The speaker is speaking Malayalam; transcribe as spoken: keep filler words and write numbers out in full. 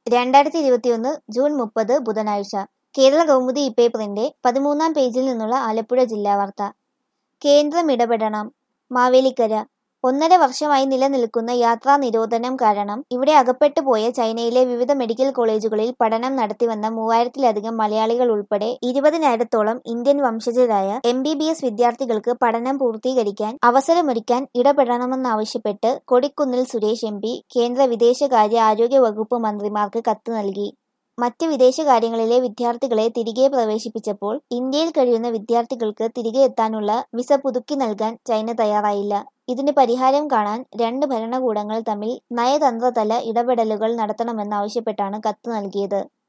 രണ്ടായിരത്തി ഇരുപത്തിയൊന്ന് ജൂൺ മുപ്പത് ബുധനാഴ്ച. കേരള കൗമുദി ഇപ്പേപ്പറിന്റെ പതിമൂന്നാം പേജിൽ നിന്നുള്ള ആലപ്പുഴ ജില്ലാ വാർത്ത. കേന്ദ്രം ഇടപെടണം. മാവേലിക്കര. ഒന്നര വർഷമായി നിലനിൽക്കുന്ന യാത്രാ നിരോധനം കാരണം ഇവിടെ അകപ്പെട്ടു പോയ ചൈനയിലെ വിവിധ മെഡിക്കൽ കോളേജുകളിൽ പഠനം നടത്തിവന്ന മൂവായിരത്തിലധികം മലയാളികൾ ഉൾപ്പെടെ ഇരുപതിനായിരത്തോളം ഇന്ത്യൻ വംശജരായ എം ബി ബി എസ് വിദ്യാർത്ഥികൾക്ക് പഠനം പൂർത്തീകരിക്കാൻ അവസരമൊരുക്കാൻ ഇടപെടണമെന്നാവശ്യപ്പെട്ട് കൊടിക്കുന്നിൽ സുരേഷ് എം പി കേന്ദ്ര വിദേശകാര്യ ആരോഗ്യ വകുപ്പ് മന്ത്രിമാർക്ക് കത്ത് നൽകി. മറ്റ് വിദേശകാര്യങ്ങളിലെ വിദ്യാർത്ഥികളെ തിരികെ പ്രവേശിപ്പിച്ചപ്പോൾ ഇന്ത്യയിൽ കഴിയുന്ന വിദ്യാർത്ഥികൾക്ക് തിരികെ എത്താനുള്ള വിസ പുതുക്കി നൽകാൻ ചൈന തയ്യാറായില്ല. ഇതിന് പരിഹാരം കാണാൻ രണ്ട് ഭരണകൂടങ്ങൾ തമ്മിൽ നയതന്ത്രതല ഇടപെടലുകൾ നടത്തണമെന്നാവശ്യപ്പെട്ടാണ് കത്ത് നൽകിയത്.